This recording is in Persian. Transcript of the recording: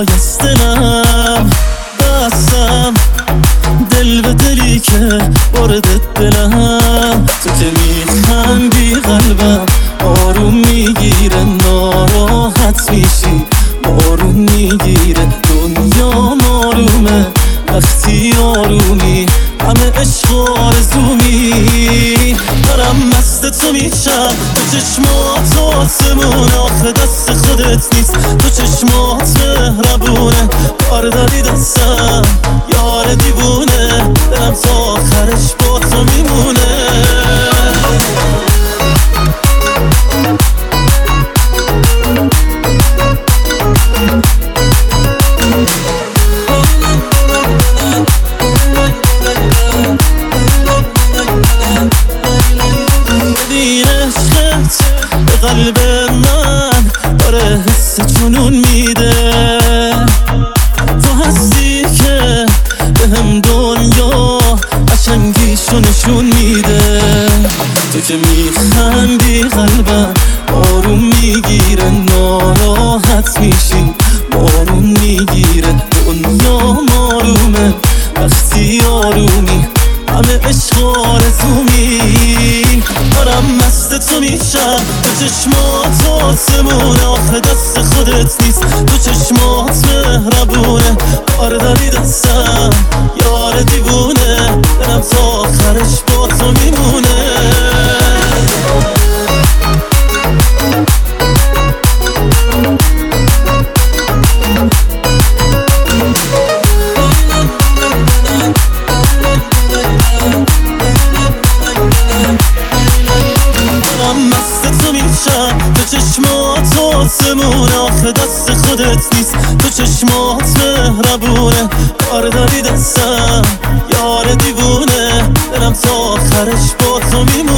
جای از دلم بستم، دل به دلی که وارد دلم. تو که میخندی قلبم آروم میگیره، ناراحت میشی آروم میگیره. دنیا آرومه وقتی آرومی، همه عشق و آرزومی. دارم مست تو میشم، تو چشمات آسمون، آخه دست خودت نیست، تو چشمات مهربونه. کار داری دستم یار دیوونه، دلم تا آخرش با تو میمونه. به قلب من داره حس جنون میده، تو هستی که به هم دنیا قشنگیشو نشون میده. تو که میخندی قلبم آروم میگیره، ناراحت میشی آروم میگیره. دنیا آرومه وقتی آرومی، همه عشق و آرزومی. دارم مست تو میشم، تو چشمات آسمون، آخه دست خودت نیست، تو چشمات مهربونه. کار داری دستم یار دیوونه، دلم تا آخرش با تو میمونه. تو چشمات آسمون، آخه دست خودت نیست، تو چشمات مهربونه. کار داری دستم یار دیوونه، دلم تا آخرش با تو میمونه.